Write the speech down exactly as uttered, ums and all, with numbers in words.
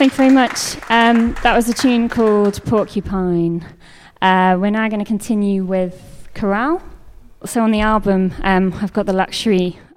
Thank you very much. Um, that was a tune called Porcupine. Uh, we're now going to continue with chorale. So on the album, um, I've got the luxury